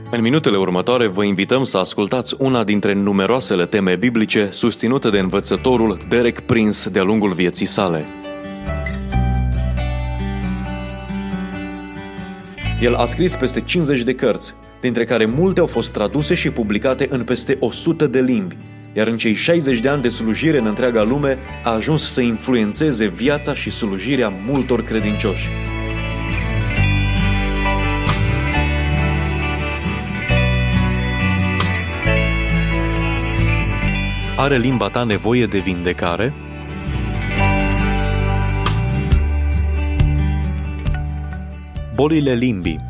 În minutele următoare vă invităm să ascultați una dintre numeroasele teme biblice susținute de învățătorul Derek Prince de-a lungul vieții sale. El a scris peste 50 de cărți, dintre care multe au fost traduse și publicate în peste 100 de limbi, iar în cei 60 de ani de slujire în întreaga lume a ajuns să influențeze viața și slujirea multor credincioși. Are limba ta nevoie de vindecare? Bolile limbii.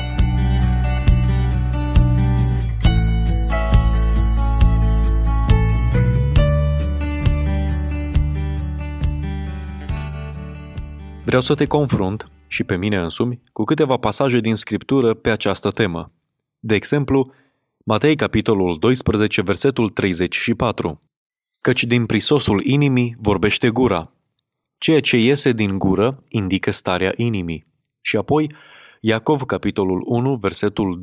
Vreau să te confrunt, și pe mine însumi, cu câteva pasaje din Scriptură pe această temă. De exemplu, Matei, capitolul 12, versetul 34. Căci din prisosul inimii vorbește gura. Ceea ce iese din gură indică starea inimii. Și apoi, Iacov, capitolul 1, versetul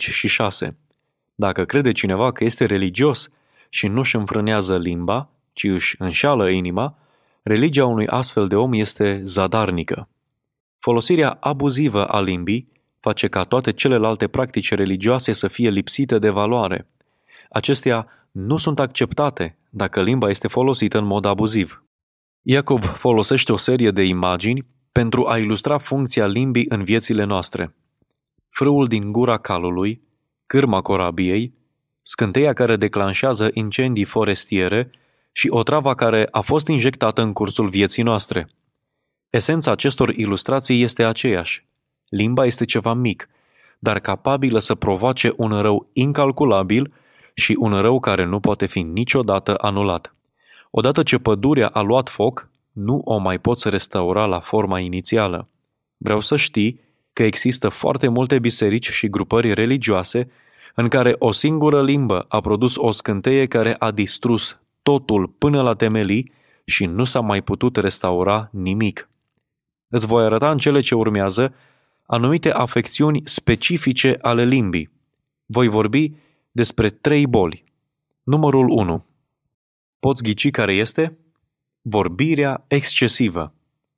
26. Dacă crede cineva că este religios și nu-și înfrânează limba, ci își înșeală inima, religia unui astfel de om este zadarnică. Folosirea abuzivă a limbii face ca toate celelalte practici religioase să fie lipsite de valoare. Acestea nu sunt acceptate dacă limba este folosită în mod abuziv. Iacov folosește o serie de imagini pentru a ilustra funcția limbii în viețile noastre. Frâul din gura calului, cârma corabiei, scânteia care declanșează incendii forestiere și otrava care a fost injectată în cursul vieții noastre. Esența acestor ilustrații este aceeași. Limba este ceva mic, dar capabilă să provoace un rău incalculabil și un rău care nu poate fi niciodată anulat. Odată ce pădurea a luat foc, nu o mai poți restaura la forma inițială. Vreau să știi că există foarte multe biserici și grupări religioase în care o singură limbă a produs o scânteie care a distrus totul până la temelii și nu s-a mai putut restaura nimic. Îți voi arăta în cele ce urmează anumite afecțiuni specifice ale limbii. Voi vorbi despre 3 boli. Numărul 1. Poți ghici care este? Vorbirea excesivă.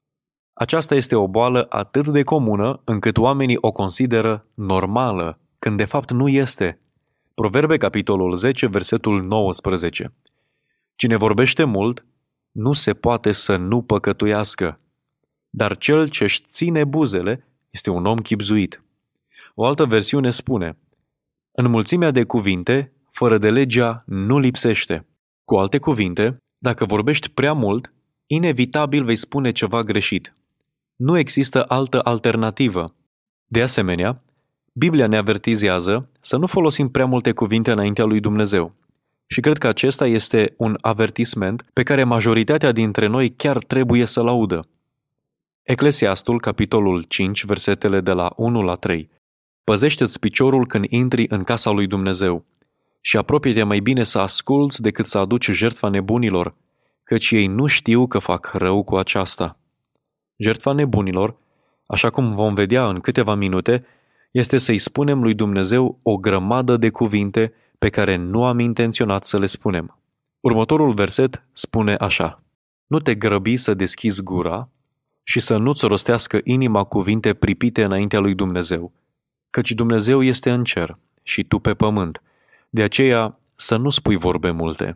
Aceasta este o boală atât de comună încât oamenii o consideră normală, când de fapt nu este. Proverbe, capitolul 10, versetul 19. Cine vorbește mult, nu se poate să nu păcătuiască, dar cel ce-și ține buzele este un om chibzuit. O altă versiune spune: în mulțimea de cuvinte, fără de legea nu lipsește. Cu alte cuvinte, dacă vorbești prea mult, inevitabil vei spune ceva greșit. Nu există altă alternativă. De asemenea, Biblia ne avertizează să nu folosim prea multe cuvinte înaintea lui Dumnezeu. Și cred că acesta este un avertisment pe care majoritatea dintre noi chiar trebuie să-l audă. Eclesiastul, capitolul 5, versetele de la 1 la 3. Păzește-ți piciorul când intri în casa lui Dumnezeu și apropie-te mai bine să asculți decât să aduci jertfa nebunilor, căci ei nu știu că fac rău cu aceasta. Jertfa nebunilor, așa cum vom vedea în câteva minute, este să-i spunem lui Dumnezeu o grămadă de cuvinte pe care nu am intenționat să le spunem. Următorul verset spune așa: nu te grăbi să deschizi gura și să nu-ți rostească inima cuvinte pripite înaintea lui Dumnezeu, căci Dumnezeu este în cer și tu pe pământ, de aceea să nu spui vorbe multe.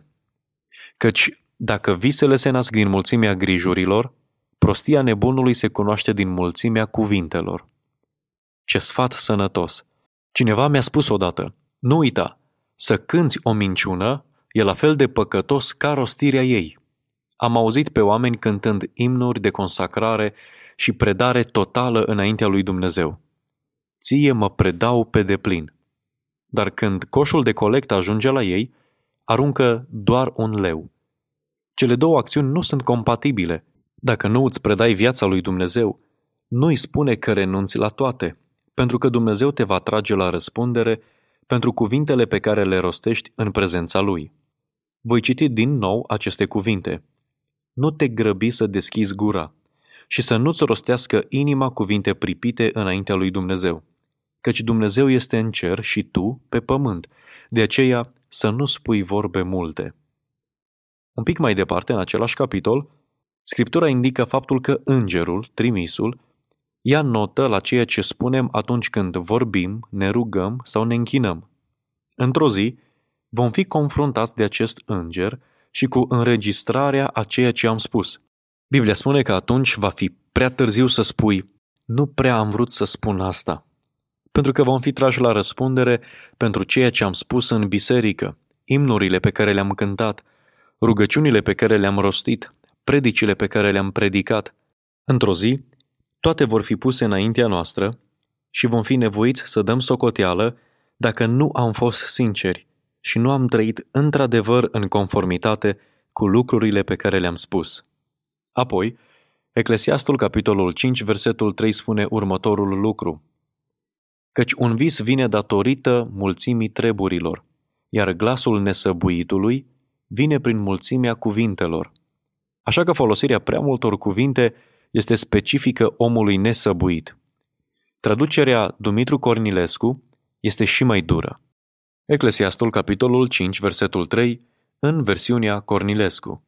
Căci dacă visele se nasc din mulțimea grijurilor, prostia nebunului se cunoaște din mulțimea cuvintelor. Ce sfat sănătos! Cineva mi-a spus odată: nu uita, să cânți o minciună e la fel de păcătos ca rostirea ei. Am auzit pe oameni cântând imnuri de consacrare și predare totală înaintea lui Dumnezeu. Ție mă predau pe deplin. Dar când coșul de colectă ajunge la ei, aruncă doar 1 leu. Cele două acțiuni nu sunt compatibile. Dacă nu îți predai viața lui Dumnezeu, nu-i spune că renunți la toate, pentru că Dumnezeu te va trage la răspundere pentru cuvintele pe care le rostești în prezența Lui. Voi citi din nou aceste cuvinte. Nu te grăbi să deschizi gura și să nu-ți rostească inima cuvinte pripite înaintea lui Dumnezeu, căci Dumnezeu este în cer și tu pe pământ. De aceea să nu spui vorbe multe. Un pic mai departe, în același capitol, Scriptura indică faptul că îngerul, trimisul, ia notă la ceea ce spunem atunci când vorbim, ne rugăm sau ne închinăm. Într-o zi, vom fi confruntați de acest înger și cu înregistrarea a ceea ce am spus. Biblia spune că atunci va fi prea târziu să spui, nu prea am vrut să spun asta, pentru că vom fi trași la răspundere pentru ceea ce am spus în biserică, imnurile pe care le-am cântat, rugăciunile pe care le-am rostit, predicile pe care le-am predicat. Într-o zi, toate vor fi puse înaintea noastră și vom fi nevoiți să dăm socoteală dacă nu am fost sinceri și nu am trăit într-adevăr în conformitate cu lucrurile pe care le-am spus. Apoi, Eclesiastul, capitolul 5, versetul 3 spune următorul lucru. Căci un vis vine datorită mulțimii treburilor, iar glasul nesăbuitului vine prin mulțimea cuvintelor. Așa că folosirea prea multor cuvinte este specifică omului nesăbuit. Traducerea Dumitru Cornilescu este și mai dură. Eclesiastul, capitolul 5, versetul 3, în versiunea Cornilescu.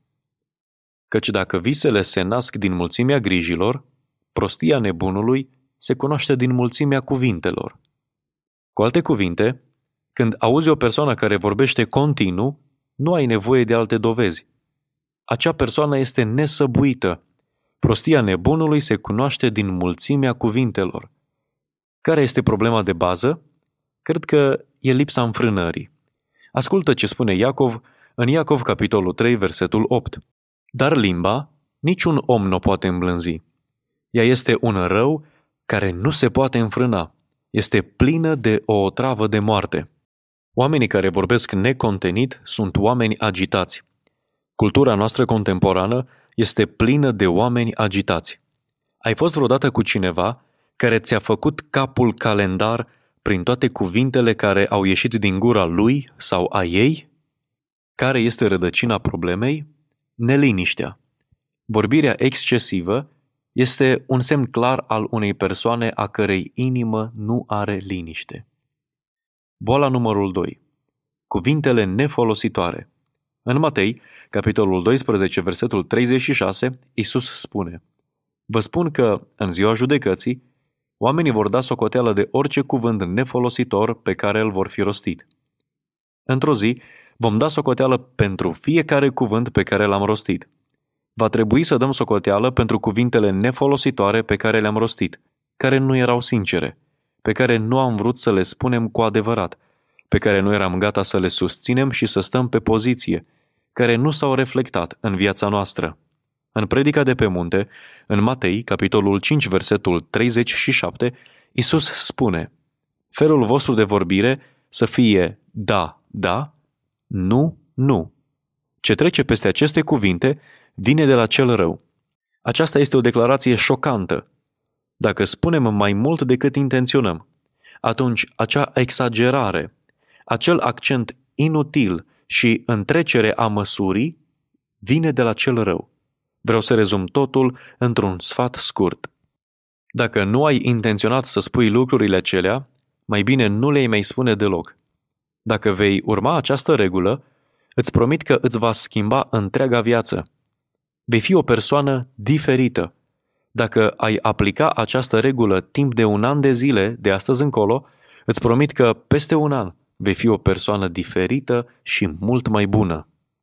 Căci dacă visele se nasc din mulțimea grijilor, prostia nebunului se cunoaște din mulțimea cuvintelor. Cu alte cuvinte, când auzi o persoană care vorbește continuu, nu ai nevoie de alte dovezi. Acea persoană este nesăbuită. Prostia nebunului se cunoaște din mulțimea cuvintelor. Care este problema de bază? Cred că e lipsa înfrânării. Ascultă ce spune Iacov în Iacov, capitolul 3, versetul 8. Dar limba niciun om nu o poate îmblânzi. Ea este un rău care nu se poate înfrâna. Este plină de o otravă de moarte. Oamenii care vorbesc necontenit sunt oameni agitați. Cultura noastră contemporană este plină de oameni agitați. Ai fost vreodată cu cineva care ți-a făcut capul calendar prin toate cuvintele care au ieșit din gura lui sau a ei? Care este rădăcina problemei? Neliniștea. Vorbirea excesivă este un semn clar al unei persoane a cărei inimă nu are liniște. Boala numărul 2. Cuvintele nefolositoare. În Matei, capitolul 12, versetul 36, Iisus spune: Vă spun că, în ziua judecății, oamenii vor da socoteală de orice cuvânt nefolositor pe care îl vor fi rostit. Într-o zi, vom da socoteală pentru fiecare cuvânt pe care l-am rostit. Va trebui să dăm socoteală pentru cuvintele nefolositoare pe care le-am rostit, care nu erau sincere, pe care nu am vrut să le spunem cu adevărat, pe care nu eram gata să le susținem și să stăm pe poziție, care nu s-au reflectat în viața noastră. În Predica de pe munte, în Matei, capitolul 5, versetul 37, Iisus spune: Felul vostru de vorbire să fie da, da, nu, nu. Ce trece peste aceste cuvinte vine de la cel rău. Aceasta este o declarație șocantă. Dacă spunem mai mult decât intenționăm, atunci acea exagerare, acel accent inutil și întrecere a măsurii vine de la cel rău. Vreau să rezum totul într-un sfat scurt. Dacă nu ai intenționat să spui lucrurile acelea, mai bine nu le-ai mai spune deloc. Dacă vei urma această regulă, îți promit că îți va schimba întreaga viață. Vei fi o persoană diferită. Dacă ai aplica această regulă timp de 1 an de zile, de astăzi încolo, îți promit că peste 1 an vei fi o persoană diferită și mult mai bună.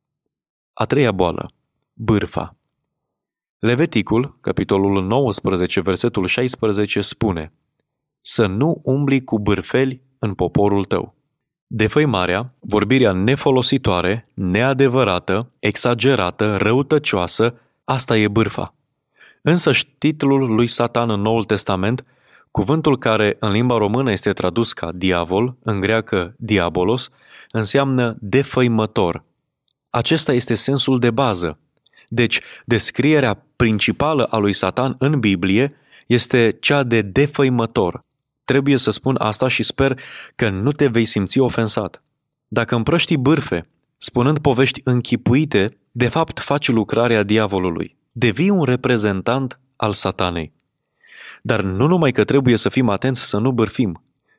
A treia boală, bârfa. Leviticul, capitolul 19, versetul 16, spune: Să nu umbli cu bârfeli în poporul tău. Defăimarea, vorbirea nefolositoare, neadevărată, exagerată, răutăcioasă, asta e bârfa. Însăși titlul lui Satan în Noul Testament, cuvântul care în limba română este tradus ca diavol, în greacă diabolos, înseamnă defăimător. Acesta este sensul de bază. Deci, descrierea principală a lui Satan în Biblie este cea de defăimător. Trebuie să spun asta și sper că nu te vei simți ofensat. Dacă împrăștii bârfe, spunând povești închipuite, de fapt faci lucrarea diavolului. Devii un reprezentant al Satanei. Dar nu numai că trebuie să fim atenți să nu bârfim,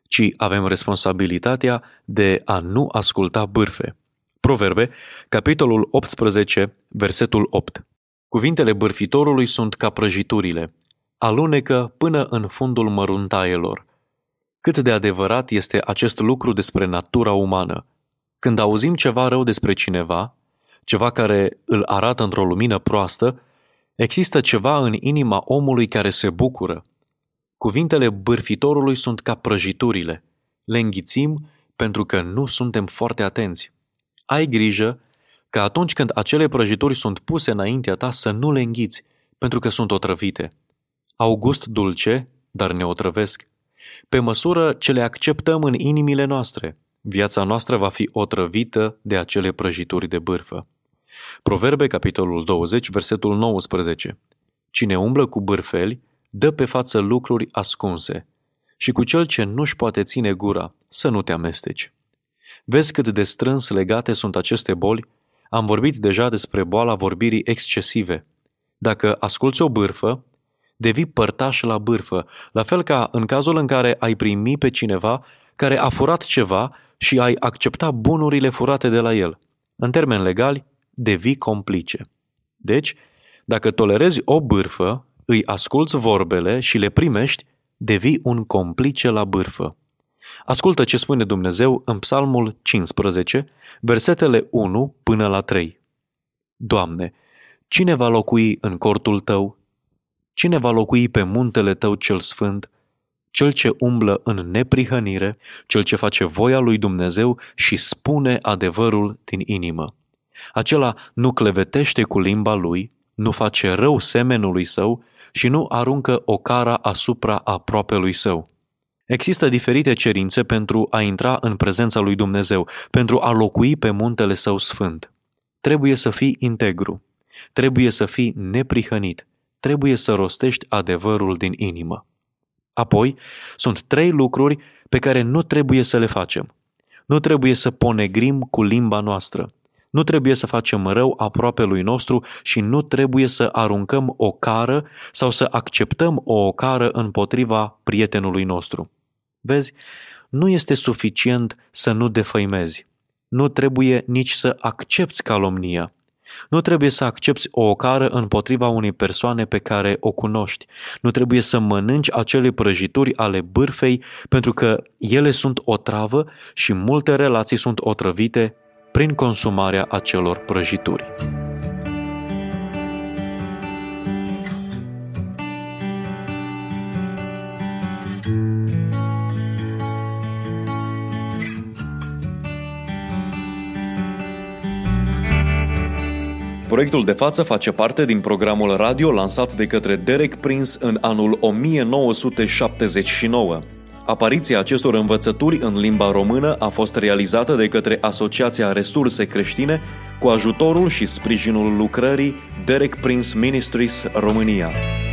ci avem responsabilitatea de a nu asculta bârfe. Proverbe, capitolul 18, versetul 8. Cuvintele bârfitorului sunt ca prăjiturile, alunecă până în fundul măruntaielor. Cât de adevărat este acest lucru despre natura umană. Când auzim ceva rău despre cineva, ceva care îl arată într-o lumină proastă, există ceva în inima omului care se bucură. Cuvintele bârfitorului sunt ca prăjiturile. Le înghițim pentru că nu suntem foarte atenți. Ai grijă că atunci când acele prăjituri sunt puse înaintea ta să nu le înghiți, pentru că sunt otrăvite. Au gust dulce, dar ne otrăvesc. Pe măsură ce le acceptăm în inimile noastre, viața noastră va fi otrăvită de acele prăjituri de bârfă. Proverbe, capitolul 20, versetul 19. Cine umblă cu bârfeli, dă pe față lucruri ascunse, și cu cel ce nu-și poate ține gura, să nu te amesteci. Vezi cât de strâns legate sunt aceste boli? Am vorbit deja despre boala vorbirii excesive. Dacă asculți o bârfă, devii părtaș la bârfă, la fel ca în cazul în care ai primi pe cineva care a furat ceva și ai accepta bunurile furate de la el. În termeni legali, devii complice. Deci, dacă tolerezi o bârfă, îi asculți vorbele și le primești, devii un complice la bârfă. Ascultă ce spune Dumnezeu în Psalmul 15, versetele 1 până la 3. Doamne, cine va locui în cortul Tău? Cine va locui pe muntele Tău cel sfânt? Cel ce umblă în neprihănire, cel ce face voia lui Dumnezeu și spune adevărul din inimă. Acela nu clevetește cu limba lui, nu face rău semenului său și nu aruncă ocara asupra aproapelui său. Există diferite cerințe pentru a intra în prezența lui Dumnezeu, pentru a locui pe muntele său sfânt. Trebuie să fii integru, trebuie să fii neprihănit, trebuie să rostești adevărul din inimă. Apoi, sunt 3 lucruri pe care nu trebuie să le facem. Nu trebuie să ponegrim cu limba noastră. Nu trebuie să facem rău aproapelui nostru și nu trebuie să aruncăm o cară sau să acceptăm o ocară împotriva prietenului nostru. Vezi, nu este suficient să nu defăimezi. Nu trebuie nici să accepți calomnia. Nu trebuie să accepți o ocară împotriva unei persoane pe care o cunoști. Nu trebuie să mănânci acele prăjituri ale bârfei pentru că ele sunt o travă și multe relații sunt otrăvite prin consumarea acelor prăjituri. Proiectul de față face parte din programul radio lansat de către Derek Prince în anul 1979. Apariția acestor învățături în limba română a fost realizată de către Asociația Resurse Creștine cu ajutorul și sprijinul lucrării Derek Prince Ministries România.